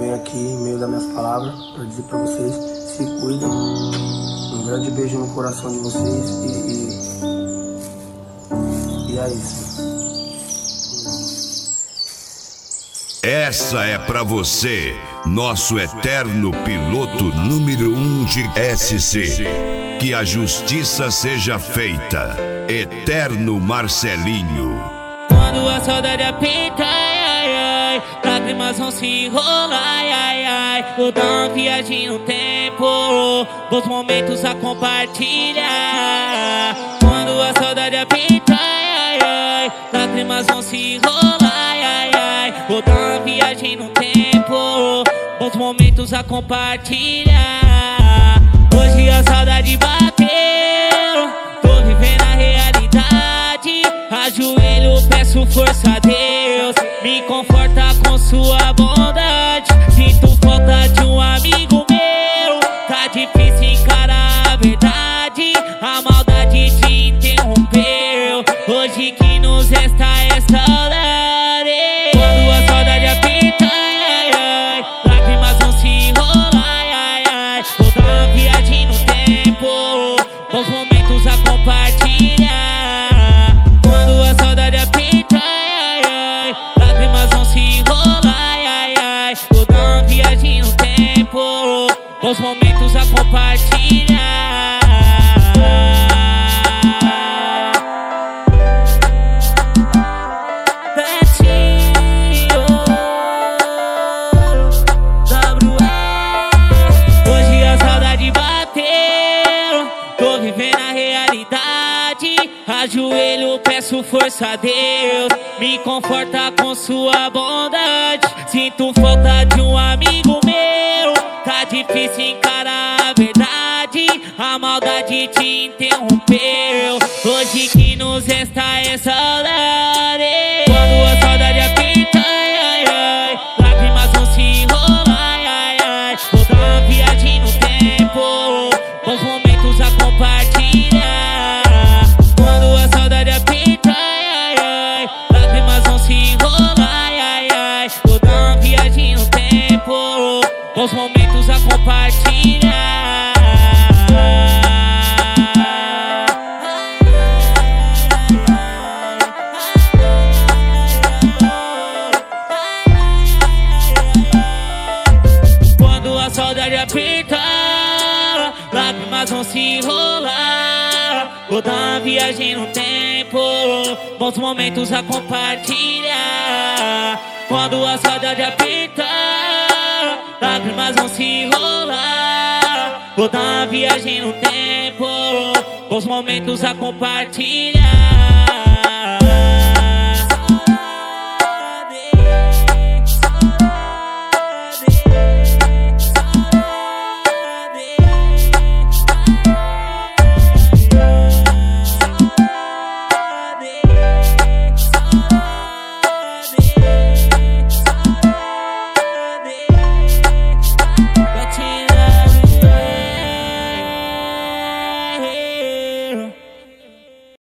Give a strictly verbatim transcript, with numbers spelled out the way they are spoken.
venho aqui, em meio das minhas palavras, para dizer para vocês, se cuidem. Um grande beijo no coração de vocês e, e, e é isso. Essa é pra você, nosso eterno piloto número um de S C. Que a justiça seja feita. Eterno Marcelinho. Quando a saudade apita, ai, ai, lágrimas vão se enrolar, ai, ai. Vou dar uma viagem no tempo, bons momentos a compartilhar. Quando a saudade apita, ai, ai, lágrimas vão se enrolar, ai, ai. Vou dar uma viagem no tempo, bons momentos a compartilhar. Hoje a saudade bateu, tô vivendo a realidade. Ajoelho, peço força a Deus, me conforta com sua bondade. Sinto falta de um amigo meu, tá difícil encarar a verdade. A maldade te interrompeu, hoje que nos resta é saudade. Quando a saudade apita, ai, ai, lágrimas vão se enrolar, ai, ai. Vou dar uma viagem no tempo, bons momentos a compartilhar. Quando a saudade apita, ai, ai, lágrimas vão se enrolar, ai, ai. Vou dar uma viagem no tempo, bons momentos a compartilhar. Betinho, W E. Hoje a saudade bateu, tô vivendo a realidade. Ajoelho, peço força a Deus, me conforta com sua bondade. Sinto falta de um amigo meu, tá difícil encarar a verdade. A maldade te interrompeu, hoje que nos resta é saudade. Quando a saudade apita, ai, ai, lágrimas vão se enrolar, ai, ai. Vou dar uma viagem no tempo, bons momentos a compartilhar. Quando a saudade apita, ai, ai, lágrimas vão se enrolar, ai, ai. Vou dar uma viagem no tempo, bons momentos a compartilhar. Quando a saudade apita, lágrimas vão se enrolar. Vou dar uma viagem no tempo, bons momentos a compartilhar. Quando a saudade apita, lágrimas vão se enrolar. Vou dar uma viagem no tempo, bons momentos a compartilhar.